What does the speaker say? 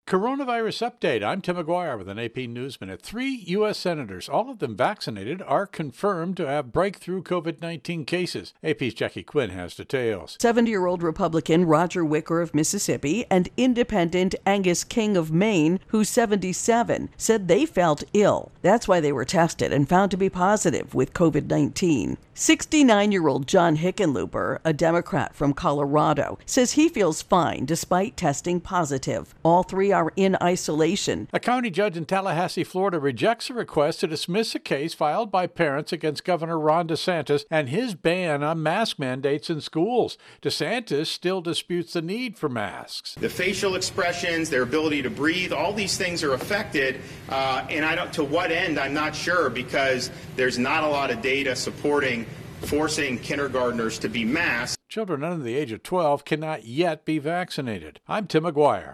Coronavirus update. I'm Tim McGuire with an AP News Minute. 3 U.S. senators, all of them vaccinated, are confirmed to have breakthrough COVID-19 cases. AP's Jackie Quinn has details. 70-year-old Republican Roger Wicker of Mississippi and Independent Angus King of Maine, who's 77, said they felt ill. That's why they were tested and found to be positive with COVID-19. 69-year-old John Hickenlooper, a Democrat from Colorado, says he feels fine despite testing positive. All three are in isolation. A county judge in Tallahassee, Florida, rejects a request to dismiss a case filed by parents against Governor Ron DeSantis and his ban on mask mandates in schools. DeSantis still disputes the need for masks. The facial expressions, their ability to breathe, all these things are affected, and to what end, I'm not sure, because there's not a lot of data supporting forcing kindergartners to be masked. Children under the age of 12 cannot yet be vaccinated. I'm Tim McGuire.